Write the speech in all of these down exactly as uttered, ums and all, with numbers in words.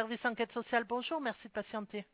service enquête sociale, bonjour, merci de patienter.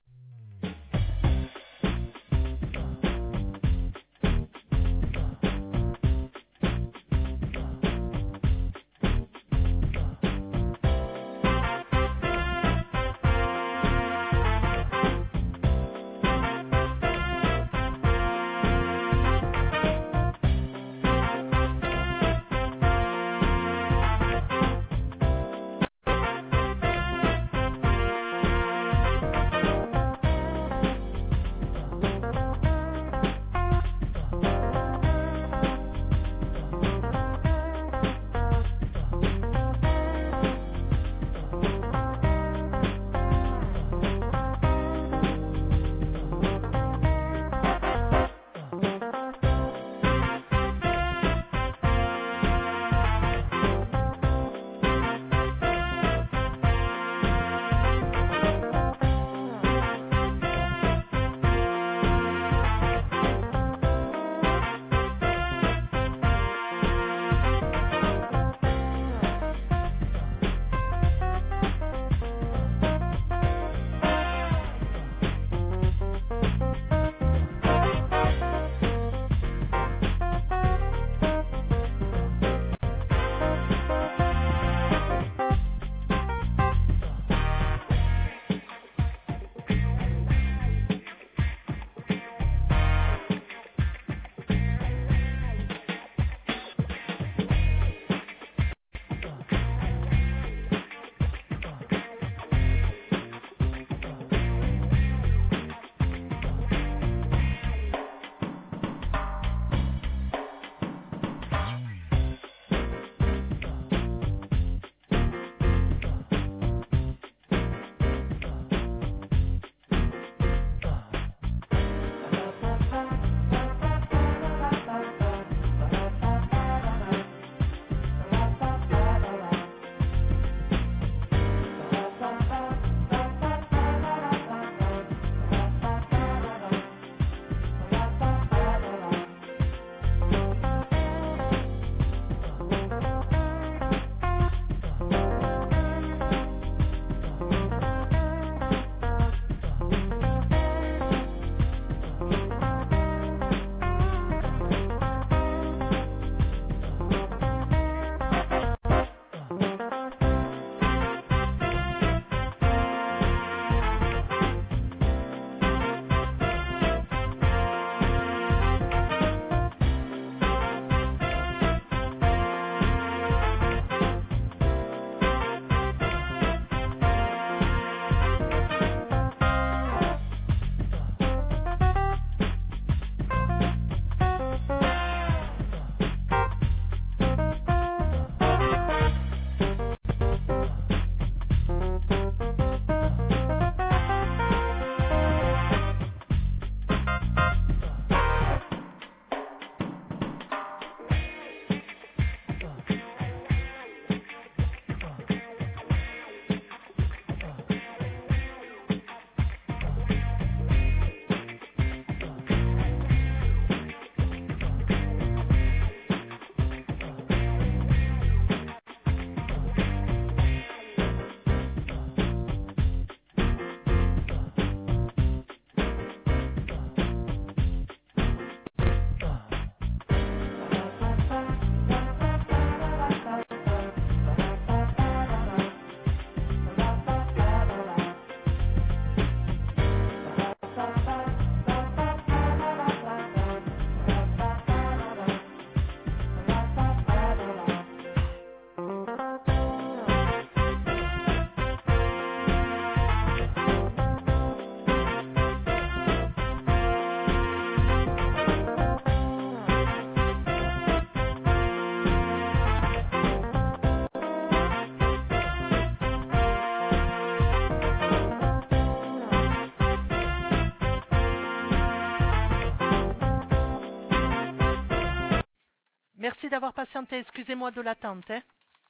Merci d'avoir patienté. Excusez-moi de l'attente. Hein.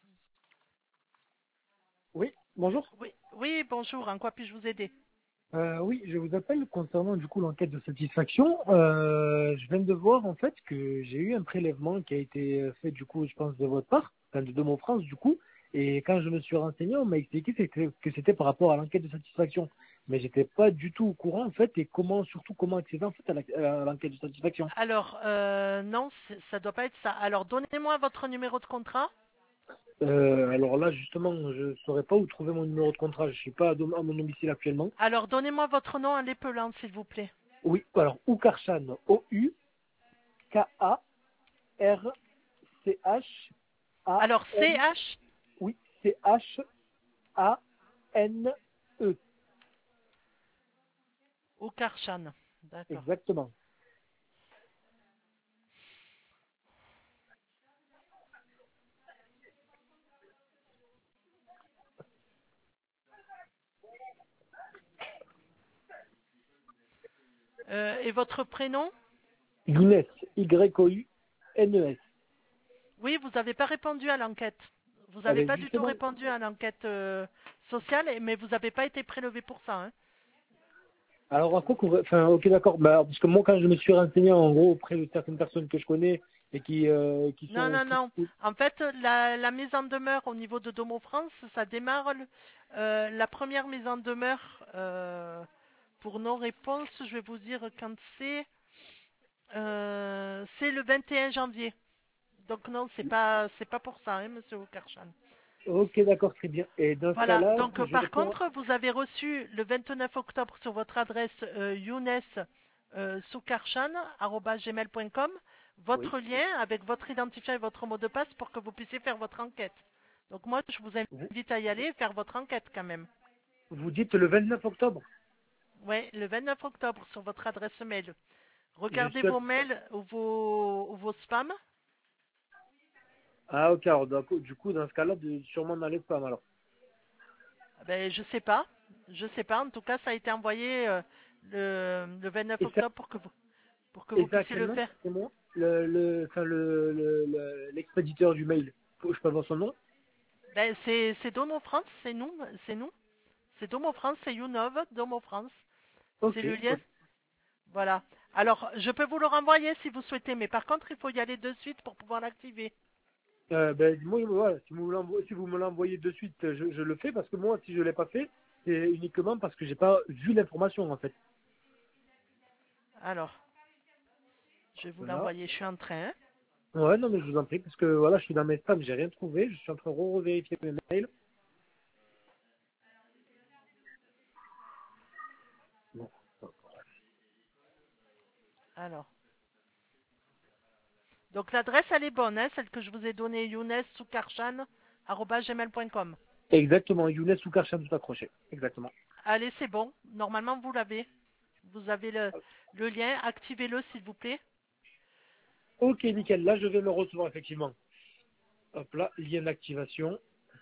Oui, bonjour. Oui, oui, bonjour. En quoi puis-je vous aider? Euh, oui, je vous appelle concernant du coup l'enquête de satisfaction. Euh, je viens de voir en fait que j'ai eu un prélèvement qui a été fait du coup, je pense, de votre part, enfin de Demo France du coup, Et quand je me suis renseigné, on m'a expliqué que c'était que c'était par rapport à l'enquête de satisfaction. Mais j'étais pas du tout au courant en fait et comment surtout comment accéder en fait à la- à l'enquête de satisfaction. Alors, euh, non, c'est- ça doit pas être ça. Alors, donnez-moi votre numéro de contrat. Euh, alors là justement, je saurais pas où trouver mon numéro de contrat. Je suis pas à, dom- à mon domicile actuellement. Alors, donnez-moi votre nom à l'épelant, s'il vous plaît. Oui, alors Oukarchan, O U K A R C H A Alors, N, C H, oui, C H A N E, ou Karchan. D'accord. exactement. Euh, et votre prénom? Younes, Y O U N E S. Oui, vous n'avez pas répondu à l'enquête. Vous Ah n'avez ben pas du tout justement, répondu à l'enquête euh, sociale, et- mais vous n'avez pas été prélevé pour ça, hein. alors à quoi qu'on- enfin ok d'accord, bah, parce que moi quand je me suis renseigné en gros auprès de certaines personnes que je connais et qui euh, qui Non, sont non, plus non. En fait, la, la mise en demeure au niveau de Domo France, ça démarre le- euh, la première mise en demeure euh, pour non-réponse. Je vais vous dire quand c'est. Euh, c'est le vingt et un janvier. Donc non, c'est pas, c'est pas pour ça, hein, Monsieur Okarchan. ok d'accord très bien. Et dans ce Voilà. cas-là, Donc euh, je par réponds contre, vous avez reçu le vingt-neuf octobre sur votre adresse euh, younes euh, soukarchan arobase gmail point com oui. votre lien avec votre identifiant et votre mot de passe pour que vous puissiez faire votre enquête. Donc moi, je vous Vous, invite à y aller et faire votre enquête quand même. vous dites le vingt-neuf octobre. Ouais, le vingt-neuf octobre sur votre adresse mail. Je Regardez suis à- vos mails ou vos, ou vos spams. ah ok alors d'accord, du coup dans ce cas-là de, sûrement dans les spams alors. Ben, je sais pas. Je sais pas. En tout cas, ça a été envoyé euh, le, le vingt-neuf Et ça octobre pour que vous, pour que et vous ça à puissiez quel le nom faire. c'est moi le le enfin le le- le- l'expéditeur du mail. Je peux avoir son nom? Ben, c'est c'est Domo France, c'est nous, c'est nous. C'est Domo France, c'est Younov, Domo France. C'est Ok. le lien. Ok. Voilà. Alors, je peux vous le renvoyer si vous souhaitez, mais par contre, il faut y aller de suite pour pouvoir l'activer. Euh, ben, moi, voilà, si vous, l'envoyez- si vous me l'envoyez de suite, je, je le fais parce que moi, si je l'ai pas fait, c'est uniquement parce que j'ai pas vu l'information en fait. Alors, je vais vous Voilà. l'envoyer. Je suis en train, hein. Ouais, non, mais je vous en prie parce que voilà, je suis dans mes spams, j'ai rien trouvé, je suis en train de revérifier mes mails. Bon. Alors. Donc, l'adresse, elle est bonne, hein, celle que je vous ai donnée, younes soukarchan arobase gmail point com. Exactement, Younes ou Karchan tout accroché. Exactement. Allez, c'est bon. Normalement, vous l'avez. Vous avez le, le lien. Activez-le, s'il vous plaît. Ok, nickel. Là, je vais le recevoir effectivement. Hop là, lien d'activation.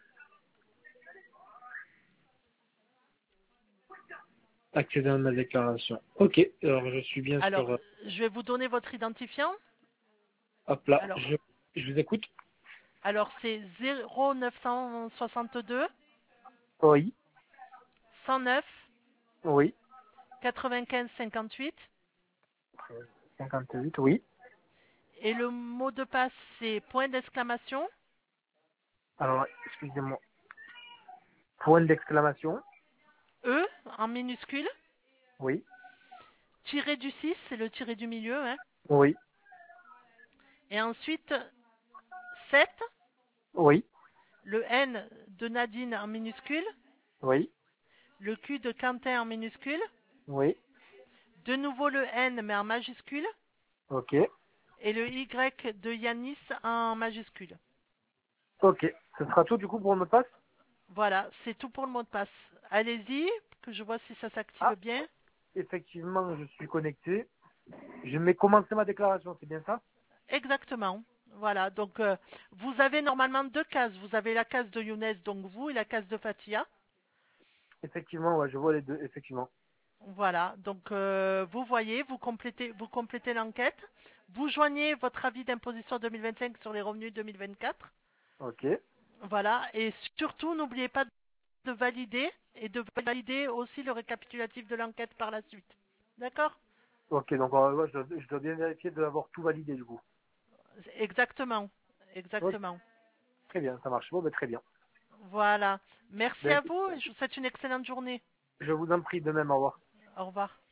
Accéder à ma déclaration. Ok, alors je suis bien Alors, sur. euh, je vais vous donner votre identifiant. Hop là, Alors, je, je vous écoute. alors c'est zéro neuf cent soixante-deux Oui, cent neuf oui. quatre-vingt-quinze cinquante-huit cinquante-huit, oui. et le mot de passe c'est point d'exclamation Alors, excusez-moi. Point d'exclamation. E en minuscule, Oui, tiré du six, c'est le tiré du milieu, hein, oui, et ensuite sept, oui, le N de Nadine en minuscule, oui, le Q de Quentin en minuscule, oui. de nouveau le N mais en majuscule, Ok, et le Y de Yanis en majuscule. ok. Ce sera tout du coup pour le mot de passe. Voilà, c'est tout pour le mot de passe. Allez-y, que je vois si ça s'active Ah, bien. effectivement, je suis connecté. Je mets commencer ma déclaration, c'est bien ça? Exactement. Voilà, donc euh, vous avez normalement deux cases. Vous avez la case de Younes, donc vous, et la case de Fatia. Effectivement, ouais, je vois les deux, effectivement. Voilà, donc euh, vous voyez, vous complétez, vous complétez l'enquête. Vous joignez votre avis d'imposition deux mille vingt-cinq sur les revenus deux mille vingt-quatre. Ok, Voilà, et surtout, n'oubliez pas de valider et de valider aussi le récapitulatif de l'enquête par la suite. D'accord? ok, donc euh, ouais, je, dois, je dois bien vérifier d'avoir tout validé du coup. Exactement, Ok, exactement. très bien, ça marche. Bon, ben, très bien. Voilà. Merci Ben, à vous et je vous souhaite une excellente journée. je vous en prie de même, au revoir. Au revoir.